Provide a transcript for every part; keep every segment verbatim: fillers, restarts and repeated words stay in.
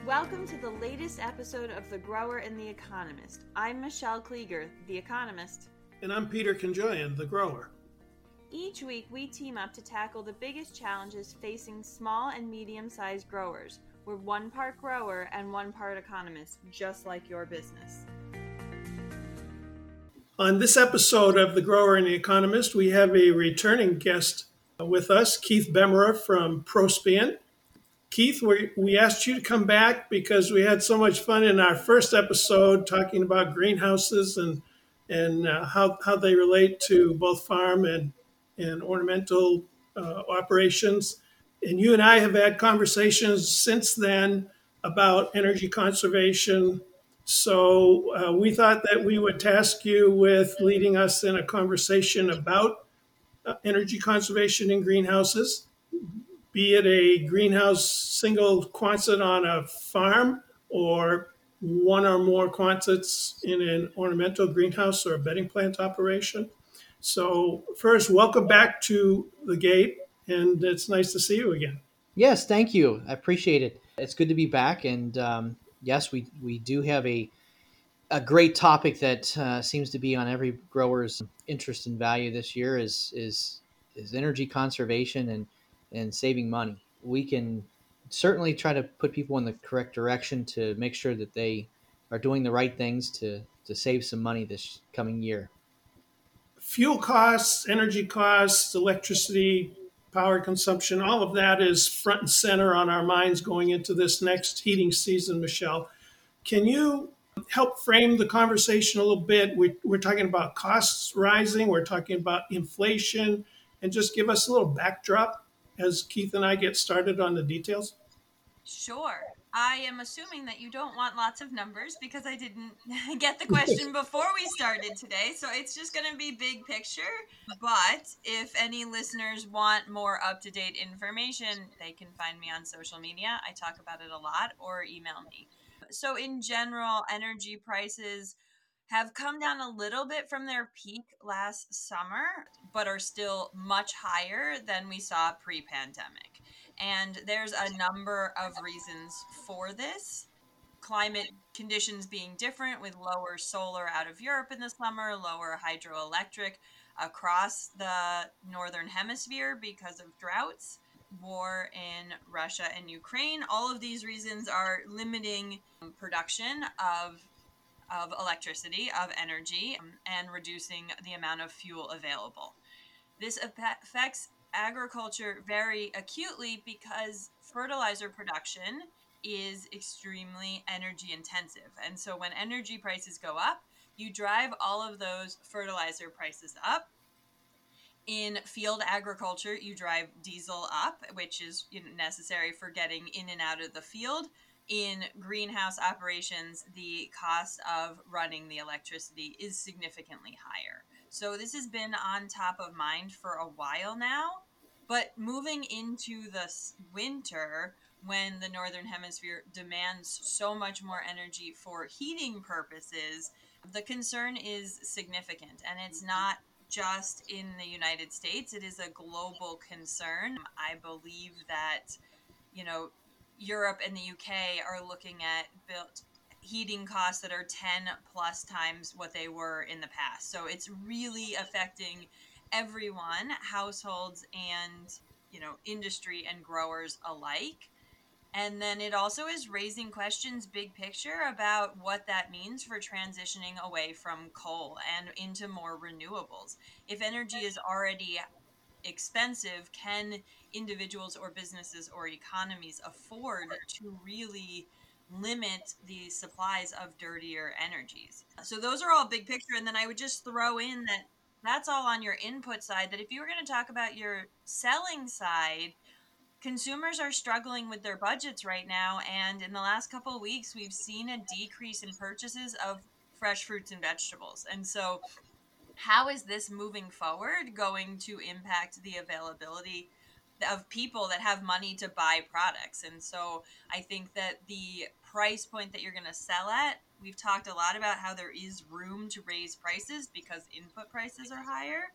Welcome to the latest episode of The Grower and the Economist. I'm Michelle Klieger, The Economist. And I'm Peter Conjoyan, The Grower. Each week, we team up to tackle the biggest challenges facing small and medium-sized growers. We're one part grower and one part economist, just like your business. On this episode of The Grower and the Economist, we have a returning guest with us, Keith Bemerer from Prospian. Keith, we, we asked you to come back because we had so much fun in our first episode talking about greenhouses and and uh, how, how they relate to both farm and, and ornamental uh, operations. And you and I have had conversations since then about energy conservation. So uh, we thought that we would task you with leading us in a conversation about uh, energy conservation in greenhouses, be it a greenhouse single Quonset on a farm or one or more Quonsets in an ornamental greenhouse or a bedding plant operation. So first, welcome back to the Gate, and it's nice to see you again. Yes, thank you. I appreciate it. It's good to be back, and um, yes, we we do have a a great topic that uh, seems to be on every grower's interest and value this year is is is energy conservation and and saving money. We can certainly try to put people in the correct direction to make sure that they are doing the right things to to save some money this coming year. Fuel costs, energy costs, electricity, power consumption, all of that is front and center on our minds going into this next heating season, Michelle. Can you help frame the conversation a little bit? We, we're talking about costs rising, we're talking about inflation, and just give us a little backdrop as Keith and I get started on the details. Sure. I am assuming that you don't want lots of numbers because I didn't get the question before we started today. So it's just going to be big picture. But if any listeners want more up-to-date information, they can find me on social media. I talk about it a lot, or email me. So in general, energy prices have come down a little bit from their peak last summer, but are still much higher than we saw pre-pandemic. And there's a number of reasons for this. Climate conditions being different, with lower solar out of Europe in the summer, lower hydroelectric across the northern hemisphere because of droughts, war in Russia and Ukraine. All of these reasons are limiting production of of electricity, of energy, um, and reducing the amount of fuel available. This affects agriculture very acutely because fertilizer production is extremely energy intensive. And so when energy prices go up, you drive all of those fertilizer prices up. In field agriculture, you drive diesel up, which is, you know, necessary for getting in and out of the field. In greenhouse operations, the cost of running the electricity is significantly higher. So this has been on top of mind for a while now. But moving into the winter, when the Northern Hemisphere demands so much more energy for heating purposes, the concern is significant. And it's not just in the United States, it is a global concern. I believe that, you know, Europe and the U K are looking at built heating costs that are ten plus times what they were in the past. So it's really affecting everyone, households and, you know, industry and growers alike. And then it also is raising questions, big picture, about what that means for transitioning away from coal and into more renewables. If energy is already expensive, can individuals or businesses or economies afford to really limit the supplies of dirtier energies? So those are all big picture. And then I would just throw in that that's all on your input side, that if you were going to talk about your selling side, consumers are struggling with their budgets right now, and in the last couple of weeks we've seen a decrease in purchases of fresh fruits and vegetables. And so how is this moving forward going to impact the availability of people that have money to buy products? And so I think that the price point that you're going to sell at, we've talked a lot about how there is room to raise prices because input prices are higher.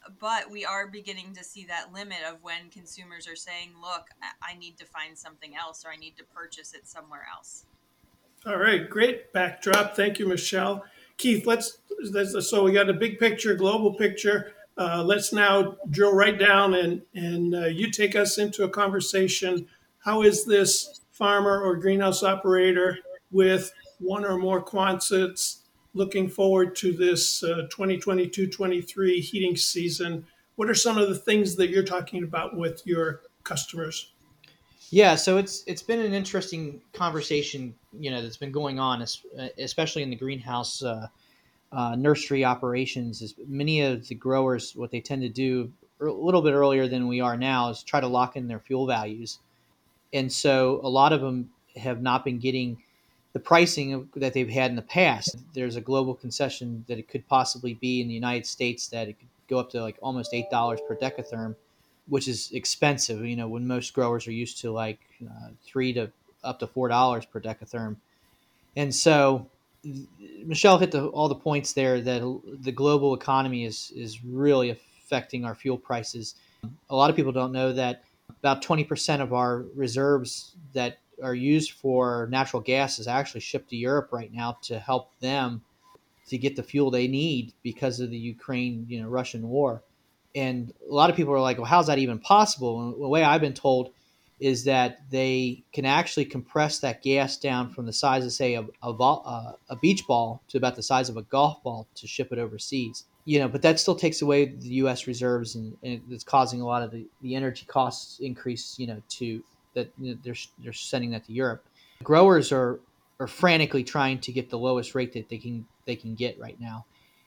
but we are beginning to see that limit of when consumers are saying, look, I need to find something else, or I need to purchase it somewhere else. All right, great backdrop. Thank you, Michelle. Keith, let's, let's so we got a big picture, global picture. Uh, let's now drill right down and, and uh, you take us into a conversation. How is this farmer or greenhouse operator with one or more Quonsets looking forward to this uh, twenty twenty-two twenty-three heating season? What are some of the things that you're talking about with your customers? Yeah, so it's it's been an interesting conversation, you know, that's been going on, especially in the greenhouse uh, uh, nursery operations. Is many of the growers, what they tend to do a little bit earlier than we are now, is try to lock in their fuel values, and so a lot of them have not been getting the pricing that they've had in the past. There's a global concession that it could possibly be in the United States that it could go up to like almost eight dollars per decatherm, which is expensive. You know, when most growers are used to like uh, three to up to four dollars per decatherm, and so Michelle hit the, all the points there that the global economy is is really affecting our fuel prices. A lot of people don't know that about twenty percent of our reserves that are used for natural gas is actually shipped to Europe right now to help them to get the fuel they need because of the Ukraine, you know, Russian war. And a lot of people are like, well, how's that even possible? And the way I've been told is that they can actually compress that gas down from the size of, say, a, a, uh, a beach ball to about the size of a golf ball to ship it overseas. You know, but that still takes away the U S reserves, and, and it's causing a lot of the, the energy costs increase, you know, to that you know, they're, they're sending that to Europe. Growers are, are frantically trying to get the lowest rate that they can they can get right now.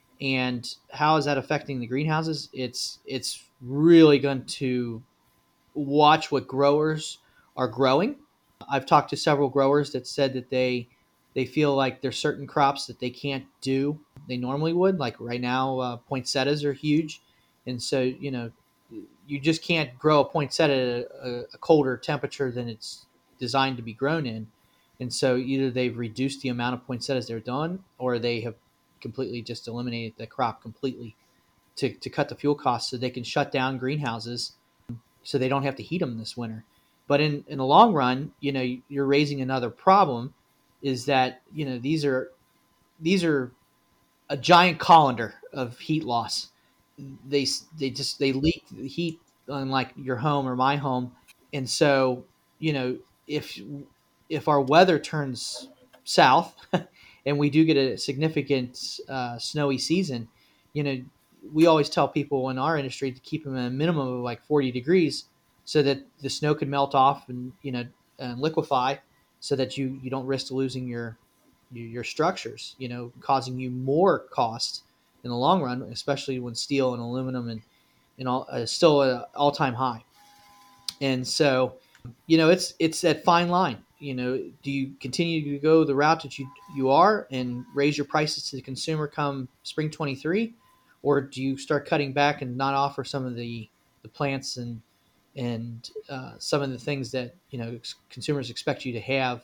And how is that affecting the greenhouses? It's it's really going to watch what growers are growing. I've talked to several growers that said that they they feel like there's certain crops that they can't do they normally would. Like right now, uh, poinsettias are huge, and so you know you just can't grow a poinsettia at a, a colder temperature than it's designed to be grown in. And so either they've reduced the amount of poinsettias they're done, or they have completely just eliminated the crop completely to, to cut the fuel costs so they can shut down greenhouses so they don't have to heat them this winter. But in, in the long run, you know, you're raising another problem is that, you know, these are these are a giant colander of heat loss. They they just they leak the heat on like your home or my home, and so you know if if our weather turns south and we do get a significant uh, snowy season, you know we always tell people in our industry to keep them at a minimum of like forty degrees so that the snow can melt off and you know and liquefy so that you you don't risk losing your your structures, you know, causing you more cost in the long run, especially when steel and aluminum and, and all uh, still at an all-time high. And so, you know, it's it's that fine line. You know, do you continue to go the route that you you are and raise your prices to the consumer come spring twenty-three, or do you start cutting back and not offer some of the the plants and and uh, some of the things that you know consumers expect you to have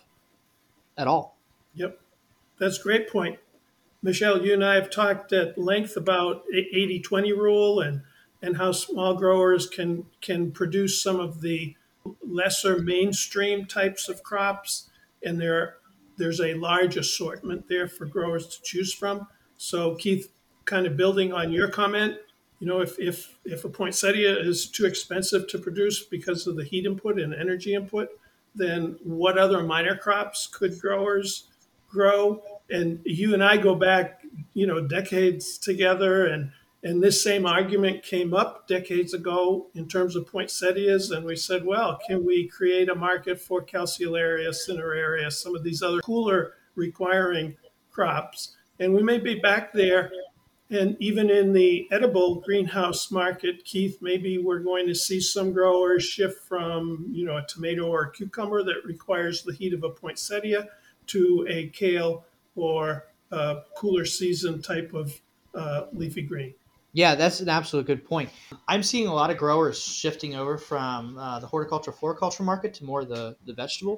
at all? Yep, that's a great point. Michelle, you and I have talked at length about eighty twenty rule and, and how small growers can, can produce some of the lesser mainstream types of crops. And there, there's a large assortment there for growers to choose from. So Keith, kind of building on your comment, you know, if, if, if a poinsettia is too expensive to produce because of the heat input and energy input, then what other minor crops could growers grow? And you and I go back, you know, decades together, and and this same argument came up decades ago in terms of poinsettias, and we said, well, can we create a market for calceolaria, cineraria, some of these other cooler requiring crops? And we may be back there. And even in the edible greenhouse market, Keith, maybe we're going to see some growers shift from, you know, a tomato or a cucumber that requires the heat of a poinsettia to a kale or a cooler season type of uh, leafy green. Yeah, that's an absolute good point. I'm seeing a lot of growers shifting over from uh, the horticulture floriculture market to more the the vegetable.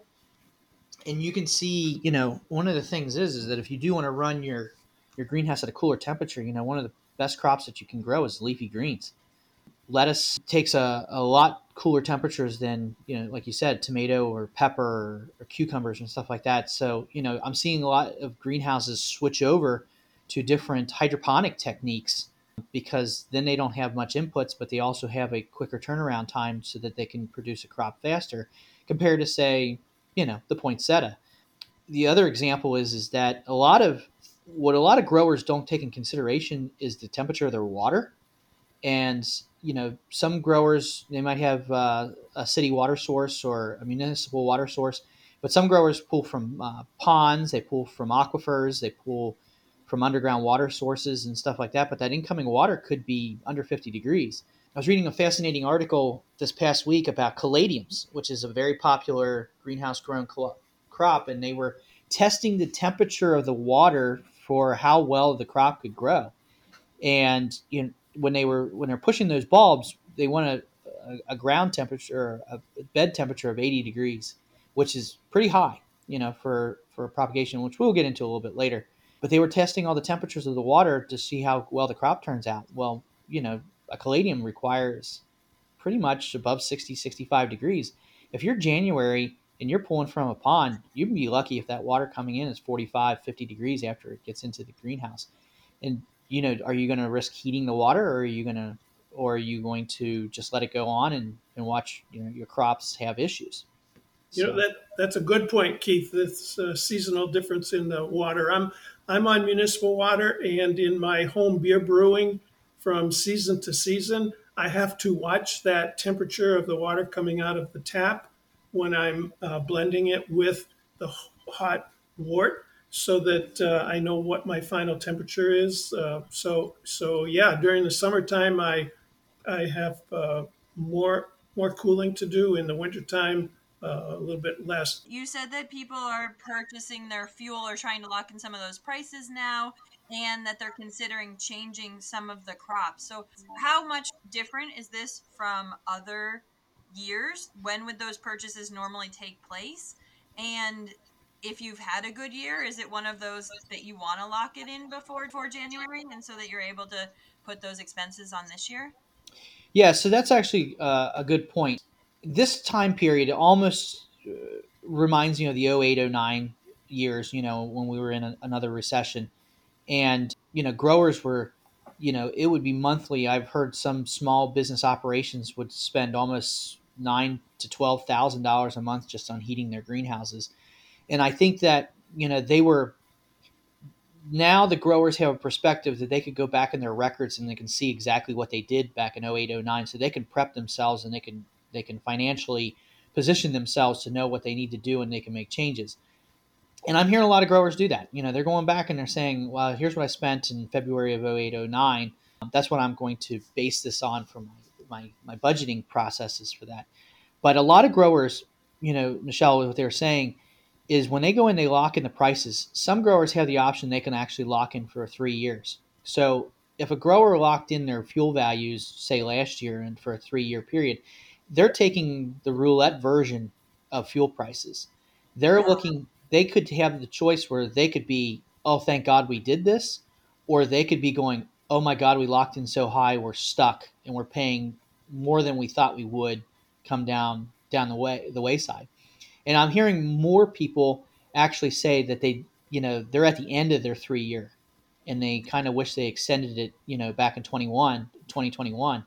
And you can see, you know, one of the things is is that if you do want to run your your greenhouse at a cooler temperature, you know, one of the best crops that you can grow is leafy greens. lettuce takes a, a lot cooler temperatures than, you know, like you said, tomato or pepper or, or cucumbers and stuff like that. So, you know, I'm seeing a lot of greenhouses switch over to different hydroponic techniques because then they don't have much inputs, but they also have a quicker turnaround time so that they can produce a crop faster compared to, say, you know, the poinsettia. The other example is is that a lot of what a lot of growers don't take in consideration is the temperature of their water. And you know, some growers, they might have uh, a city water source or a municipal water source, but some growers pull from uh, ponds, they pull from aquifers, they pull from underground water sources and stuff like that. But that incoming water could be under fifty degrees. I was reading a fascinating article this past week about caladiums, which is a very popular greenhouse grown crop, and they were testing the temperature of the water for how well the crop could grow. And you know, when they were when they're pushing those bulbs, they want a, a, a ground temperature, a bed temperature of eighty degrees, which is pretty high, you know, for for propagation, which we'll get into a little bit later. But they were testing all the temperatures of the water to see how well the crop turns out. Well, you know, a caladium requires pretty much above sixty, sixty-five degrees. If you're January and you're pulling from a pond, you'd be lucky if that water coming in is forty-five, fifty degrees after it gets into the greenhouse. And, you know, are you going to risk heating the water, or are you going to, or are you going to just let it go on and, and watch, you know, your crops have issues? You know, So, that that's a good point, Keith. This uh, seasonal difference in the water. I'm I'm on municipal water, and in my home beer brewing, from season to season, I have to watch that temperature of the water coming out of the tap when I'm uh, blending it with the hot wort, so that uh, I know what my final temperature is. Uh, so so yeah, during the summertime, I I have uh, more more cooling to do. In the wintertime, uh, a little bit less. You said that people are purchasing their fuel or trying to lock in some of those prices now, and that they're considering changing some of the crops. So, how much different is this from other years? When would those purchases normally take place? And if you've had a good year, is it one of those that you want to lock it in before before January, and so that you're able to put those expenses on this year? yeah, so that's actually uh, a good point. This time period almost uh, reminds me of the oh eight, oh nine years, you know, when we were in a, another recession. And, you know, growers were, you know, it would be monthly. I've heard some small business operations would spend almost nine to twelve thousand dollars a month just on heating their greenhouses. And I think that, you know, they were now the growers have a perspective that they could go back in their records and they can see exactly what they did back in oh eight, oh nine. So they can prep themselves and they can they can financially position themselves to know what they need to do, and they can make changes. And I'm hearing a lot of growers do that. You know, they're going back and they're saying, well, here's what I spent in February of oh eight, oh nine. That's what I'm going to base this on for my, my, my budgeting processes for that. But a lot of growers, you know, Michelle, what they're saying is when they go in, they lock in the prices. Some growers have the option they can actually lock in for three years. So if a grower locked in their fuel values, say last year and for a three year period, they're taking the roulette version of fuel prices. They're looking, they could have the choice where they could be, oh, thank God we did this, or they could be going, oh my God, we locked in so high, we're stuck and we're paying more than we thought we would come down down the way the wayside. And I'm hearing more people actually say that they, you know, they're at the end of their three year and they kind of wish they extended it, you know, back in twenty-one, twenty twenty-one.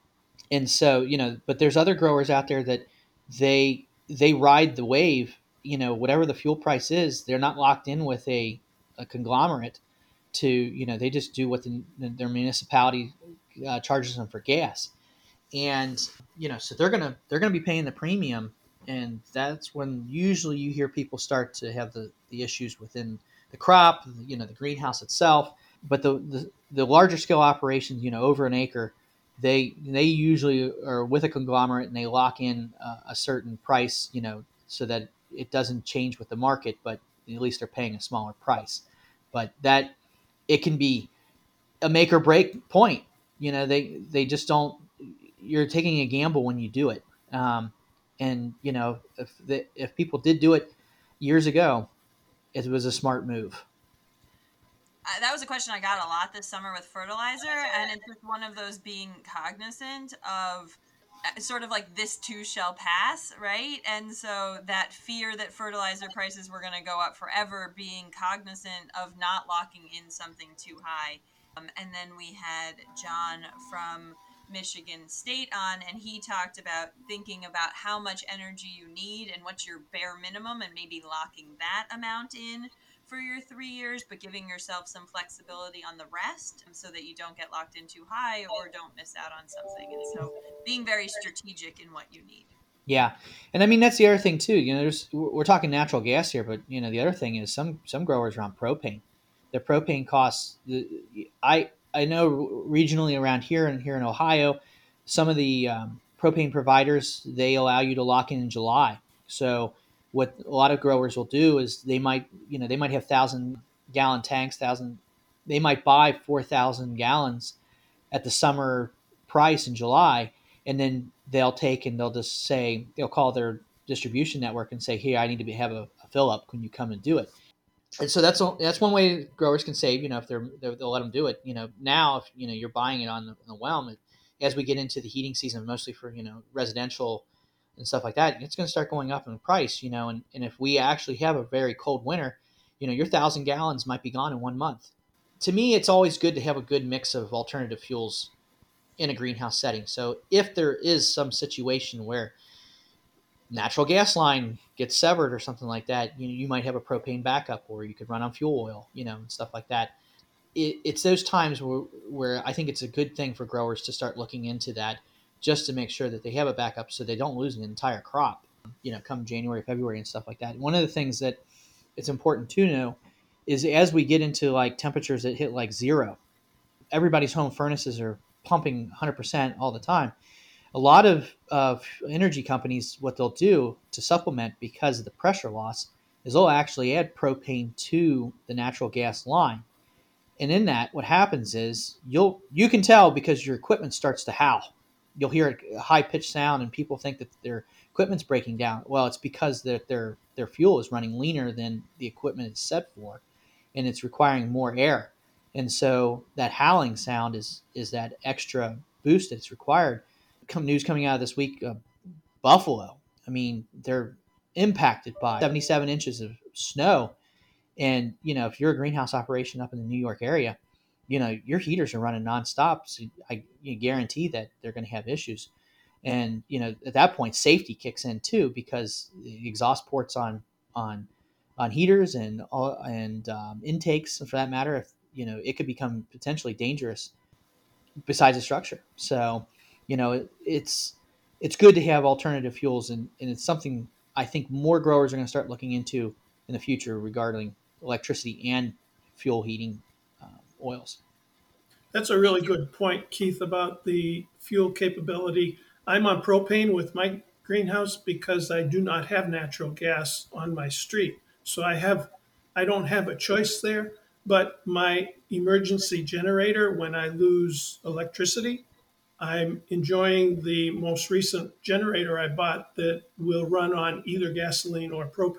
And so, you know, but there's other growers out there that they they ride the wave, you know, whatever the fuel price is, they're not locked in with a, a conglomerate to, you know, they just do what the, their municipality uh, charges them for gas. And, you know, so they're going to they're going to be paying the premium, and that's when usually you hear people start to have the, the issues within the crop, you know, the greenhouse itself. But the, the the larger scale operations, you know, over an acre, they they usually are with a conglomerate and they lock in uh, a certain price, you know, so that it doesn't change with the market, but at least they're paying a smaller price. But that it can be a make or break point. You know, they they just don't. You're taking a gamble when you do it. Um, and you know, if the, if people did do it years ago, it was a smart move. Uh, that was a question I got a lot this summer with fertilizer, and it's just one of those being cognizant of uh, sort of like this too shall pass, right? And so that fear that fertilizer prices were going to go up forever, being cognizant of not locking in something too high. Um, and then we had John from Michigan State on, and he talked about thinking about how much energy you need and what's your bare minimum, and maybe locking that amount in for your three years, but giving yourself some flexibility on the rest so that you don't get locked in too high or don't miss out on something. And so being very strategic in what you need. Yeah, and I mean that's the other thing too. You know, there's we're talking natural gas here, but you know the other thing is some some growers are on propane. Their propane costs. I I know regionally around here and here in Ohio, some of the um, propane providers they allow you to lock in in July. So what a lot of growers will do is they might you know they might have thousand gallon tanks, thousand. They might buy four thousand gallons at the summer price in July, and then they'll take and they'll just say they'll call their distribution network and say, "Here, I need to be, have a, a fill up. Can you come and do it?" And so that's that's one way growers can save. You know, if they're, they're they'll let them do it. You know, now if you know you're buying it on the, on the whelm, it, as we get into the heating season, mostly for you know residential and stuff like that, it's going to start going up in price. You know, and, and if we actually have a very cold winter, you know, your thousand gallons might be gone in one month. To me, it's always good to have a good mix of alternative fuels in a greenhouse setting. So if there is some situation where natural gas line gets severed or something like that, you know, you might have a propane backup, or you could run on fuel oil, you know, and stuff like that. It, it's those times where, where I think it's a good thing for growers to start looking into that, just to make sure that they have a backup so they don't lose an entire crop, you know, come January, February and stuff like that. One of the things that it's important to know is as we get into like temperatures that hit like zero, everybody's home furnaces are pumping one hundred percent all the time. A lot of, of energy companies, what they'll do to supplement because of the pressure loss is they'll actually add propane to the natural gas line. And in that, what happens is you'll you can tell because your equipment starts to howl. You'll hear a high pitched sound, and people think that their equipment's breaking down. Well, it's because their their their fuel is running leaner than the equipment is set for, and it's requiring more air. And so that howling sound is is that extra boost that's required. Come news coming out of this week, uh, Buffalo. I mean, they're impacted by seventy-seven inches of snow. And, you know, if you're a greenhouse operation up in the New York area, you know, your heaters are running nonstop. So I you guarantee that they're going to have issues. And, you know, at that point, safety kicks in too, because the exhaust ports on, on, on heaters and, and um, intakes, for that matter, if, you know, it could become potentially dangerous besides the structure. So, you know, it, it's, it's good to have alternative fuels, and, and it's something I think more growers are going to start looking into in the future regarding electricity and fuel heating uh, oils. That's a really good point, Keith, about the fuel capability. I'm on propane with my greenhouse because I do not have natural gas on my street. So I have I don't have a choice there, but my emergency generator, when I lose electricity, I'm enjoying the most recent generator I bought that will run on either gasoline or propane.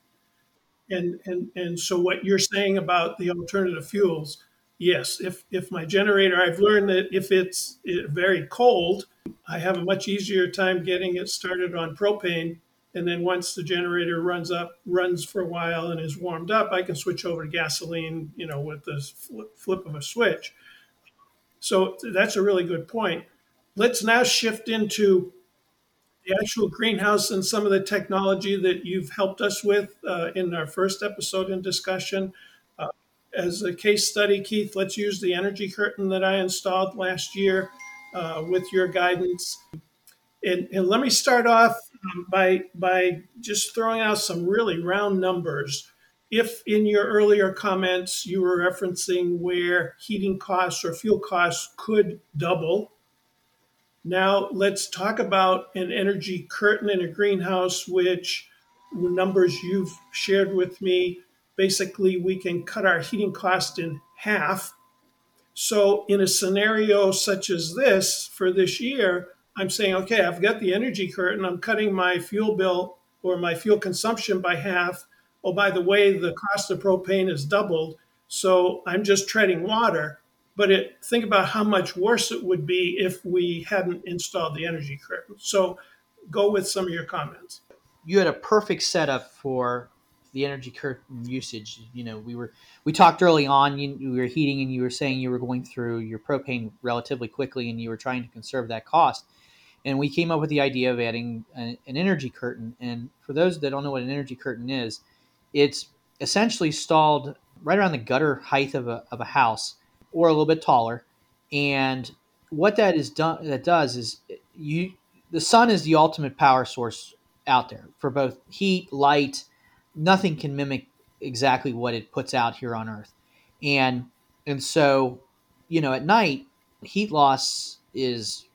And, and, and so what you're saying about the alternative fuels, yes, if, if my generator, I've learned that if it's eh, very cold, I have a much easier time getting it started on propane. And then once the generator runs up, runs for a while and is warmed up, I can switch over to gasoline, you know, with the flip, flip of a switch. So that's a really good point. Let's now shift into the actual greenhouse and some of the technology that you've helped us with uh, in our first episode in discussion. Uh, as a case study, Keith, let's use the energy curtain that I installed last year uh, with your guidance. And, and let me start off um, by, by just throwing out some really round numbers. If in your earlier comments you were referencing where heating costs or fuel costs could double, now let's talk about an energy curtain in a greenhouse, which numbers you've shared with me. Basically, we can cut our heating cost in half. So in a scenario such as this for this year, I'm saying, okay, I've got the energy curtain. I'm cutting my fuel bill or my fuel consumption by half. Oh, by the way, the cost of propane is doubled. So I'm just treading water. But it, think about how much worse it would be if we hadn't installed the energy curtain. So go with some of your comments. You had a perfect setup for the energy curtain usage. You know, we were we talked early on. You, you were heating, and you were saying you were going through your propane relatively quickly, and you were trying to conserve that cost. And we came up with the idea of adding an, an energy curtain. And for those that don't know what an energy curtain is, it's essentially installed right around the gutter height of a of a house, or a little bit taller. And what that is done that does is you the sun is the ultimate power source out there for both heat, light. Nothing can mimic exactly what it puts out here on Earth. And and so, you know, at night, heat loss is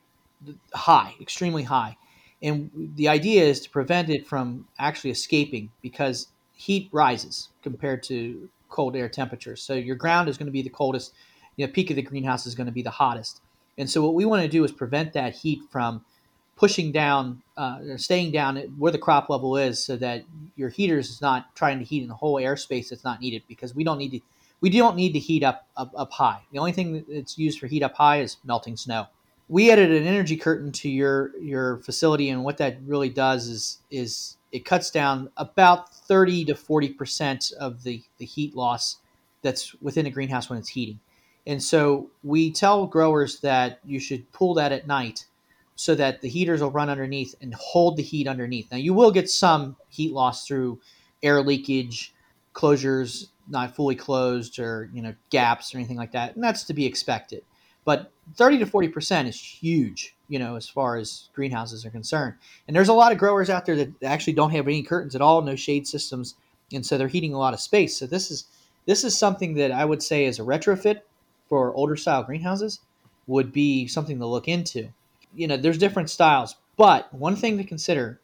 high, extremely high. And the idea is to prevent it from actually escaping, because heat rises compared to cold air temperatures. So your ground is going to be the coldest, you know, peak of the greenhouse is going to be the hottest. And so what we want to do is prevent that heat from pushing down, uh, or staying down at where the crop level is, so that your heaters is not trying to heat in the whole airspace that's not needed, because we don't need to, we don't need to heat up, up, up high. The only thing that's used for heat up high is melting snow. We added an energy curtain to your your facility, and what that really does is is it cuts down about thirty to forty percent of the, the heat loss that's within a greenhouse when it's heating. And so we tell growers that you should pull that at night, so that the heaters will run underneath and hold the heat underneath. Now, you will get some heat loss through air leakage, closures not fully closed, or, you know, gaps or anything like that, and that's to be expected. But thirty to forty percent is huge, you know, as far as greenhouses are concerned. And there's a lot of growers out there that actually don't have any curtains at all, no shade systems, and so they're heating a lot of space. So this is this is something that I would say is a retrofit for older style greenhouses would be something to look into. You know, there's different styles, but one thing to consider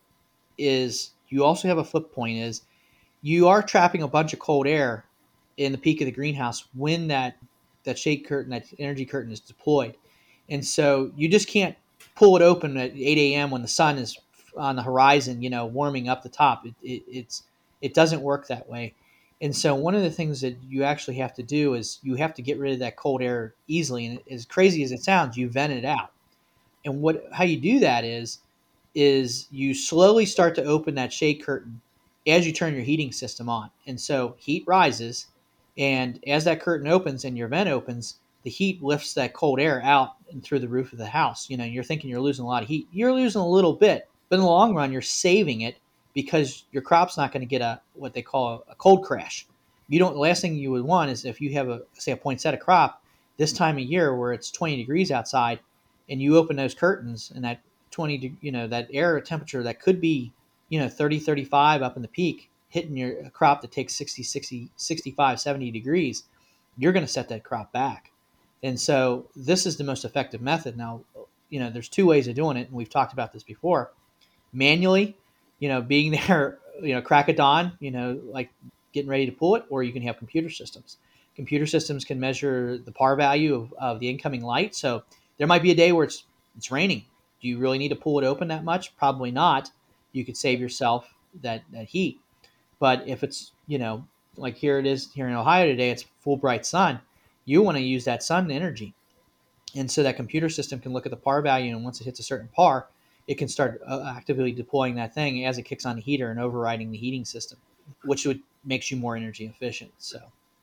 is you also have a flip point is you are trapping a bunch of cold air in the peak of the greenhouse when that that shade curtain, that energy curtain is deployed. And so you just can't pull it open at eight a.m. when the sun is on the horizon, you know, warming up the top. It, it, it's it doesn't work that way. And so one of the things that you actually have to do is you have to get rid of that cold air easily. And as crazy as it sounds, you vent it out. And what how you do that is, is you slowly start to open that shade curtain as you turn your heating system on. And so heat rises, and as that curtain opens and your vent opens, the heat lifts that cold air out and through the roof of the house. You know, you're thinking you're losing a lot of heat. You're losing a little bit, but in the long run, you're saving it, because your crop's not going to get a what they call a cold crash. You don't. The last thing you would want is if you have a say a poinsettia crop this time of year where it's twenty degrees outside, and you open those curtains and that twenty, you know, that air temperature that could be, you know, thirty, thirty-five up in the peak, hitting your crop that takes sixty, sixty, sixty-five, seventy degrees, you're going to set that crop back. And so this is the most effective method. Now, you know, there's two ways of doing it, and we've talked about this before. Manually, you know, being there, you know, crack of dawn, you know, like getting ready to pull it, or you can have computer systems. Computer systems can measure the P A R value of, of the incoming light. So there might be a day where it's it's raining. Do you really need to pull it open that much? Probably not. You could save yourself that, that heat. But if it's, you know, like here it is here in Ohio today, it's full bright sun. You want to use that sun energy. And so that computer system can look at the P A R value, and once it hits a certain P A R, it can start uh, actively deploying that thing as it kicks on the heater and overriding the heating system, which would makes you more energy efficient. So.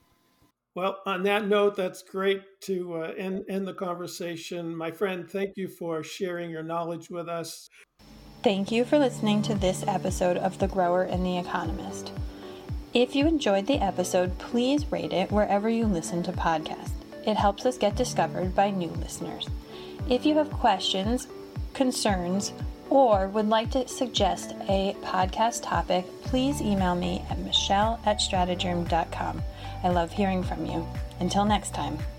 Well, on that note, that's great to uh, end, end the conversation. My friend, thank you for sharing your knowledge with us. Thank you for listening to this episode of The Grower and the Economist. If you enjoyed the episode, please rate it wherever you listen to podcasts. It helps us get discovered by new listeners. If you have questions, concerns, or would like to suggest a podcast topic, please email me at michelle at stratagerm dot com. I love hearing from you. Until next time.